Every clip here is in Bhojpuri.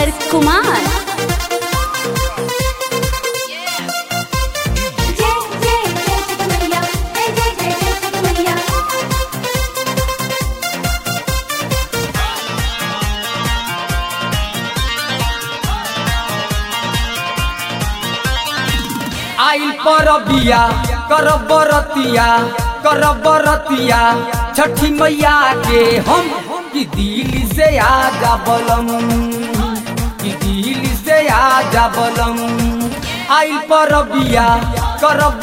सागर कुमार। आइल परबिया करब बरतिया छठी मैया के हम कि दिल से आजा बलम, कि दिल से आजा बलम। आइल परबिया करब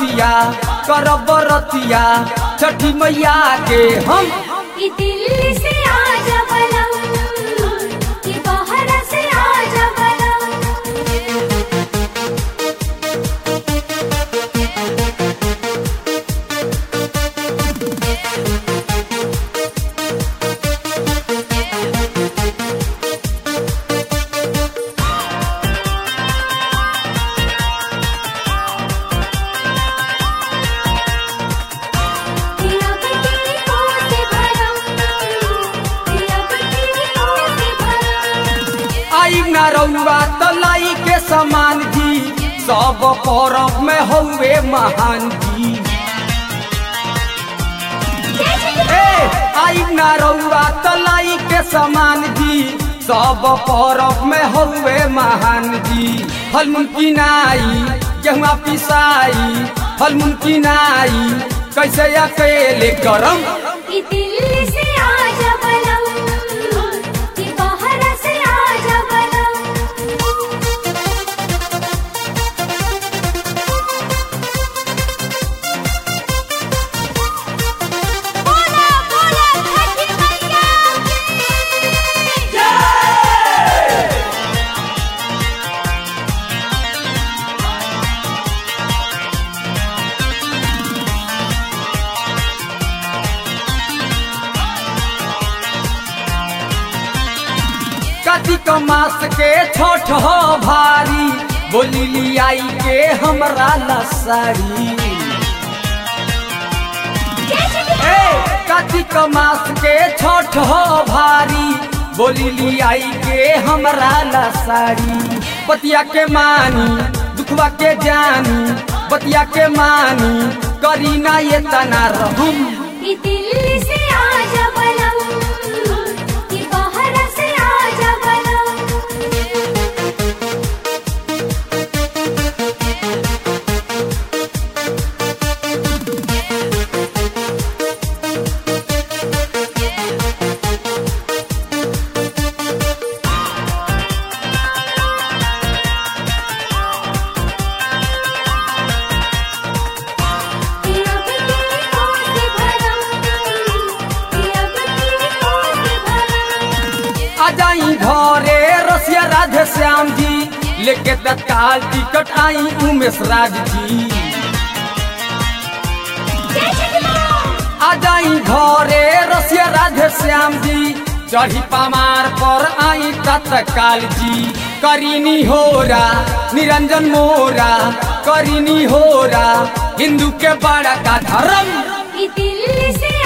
बरतिया छठी मैया के हम कि दिल से आजा बलम, कि बाहर से आजा बलम। ना रउआ तलाई के समान जी सब परब में हउए महान जी। आई ना रउआ तलाई के समान जी सब परब में हउए महान जी। फल मुमकिनाई गेहुआ पिसाई फल मुमकिनाई कैसे अकेले करम, कि दिल से आजा बलम, कि बाहर से आजा बलम। बोला बोला छठी मैया की जय। कार्तिक मास के छठ हो भारी बोली लियाई के हमरा लसारी। कार्तिक मास के छठ हो भारी बोली लियाई के हमरा लसारी। बतिया के मानी दुखवा के जानी बतिया के मानी करी ना ये तना रहम, कि दिल से आजा बलम, कि बाहर से आजा बलम। आजाई घरे रसिया राधे श्याम जी लेके तत्काल टिकट आई उमेश राज जी। आजाई घरे रसिया राधे श्याम जी चढ़ी पमार पर आई तत्काल जी। करीनी होरा निरंजन मोरा करीनी होरा हिंदू के बड़ा का धर्म, कि दिल से